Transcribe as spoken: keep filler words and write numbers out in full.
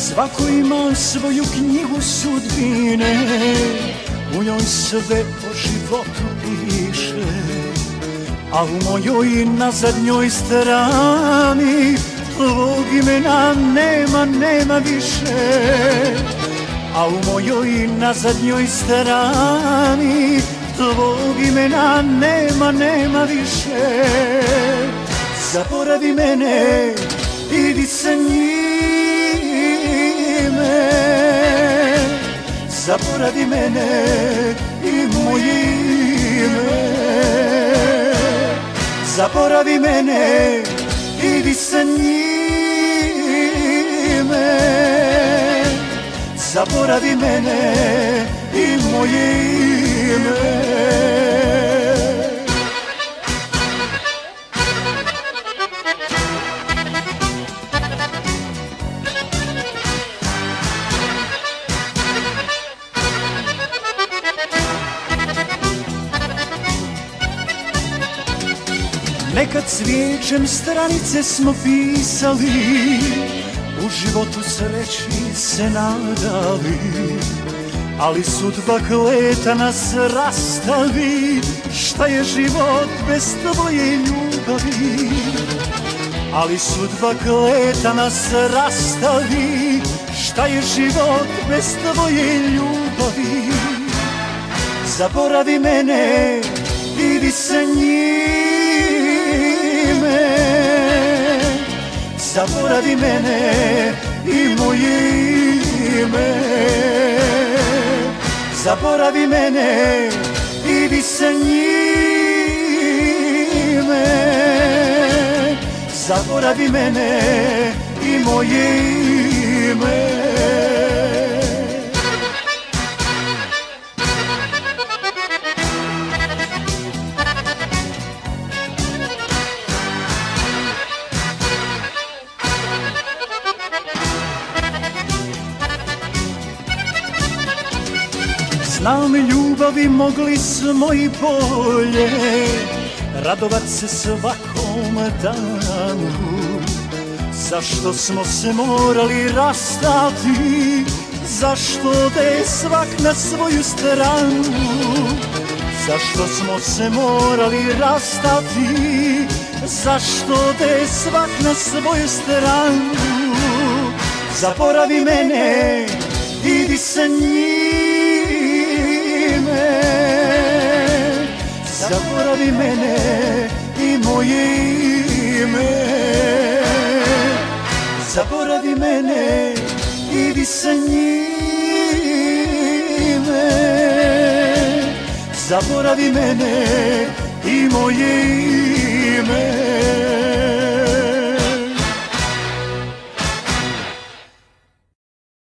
Svako ima svoju knjigu sudbine, u njoj sve o životu piše, a u mojoj na zadnjoj strani tvog imena nema, nema više. A u mojoj na zadnjoj strani tvog imena nema, nema više. Zaboravi mene, idi sa njime, zaboravi mene i moje ime. Zaboravi mene, idi sa njime, zaboravi mene i moje ime. Nekad cvijećem stranice smo pisali, u životu sreći se nadali, ali sudba kleta nas rastavi. Šta je život bez tvoje ljubavi? Ali sudba kleta nas rastavi. Šta je život bez tvoje ljubavi? Zaboravi mene, idi sa njime, zaboravi mene i moje ime. Zaboravi mene, idi sa njime, zaboravi mene i moje ime. Znam ljubavi mogli smo i bolje, radovat se svakom danu. Zašto smo se morali rastati? Zašto da je svak na svoju stranu? Zašto smo se morali rastati? Zašto da je svak na svoju stranu? Zaboravi mene, idi sa njime, zaboravi mene i moje ime. Zaboravi mene, idi sa njime, zaboravi mene i moje ime.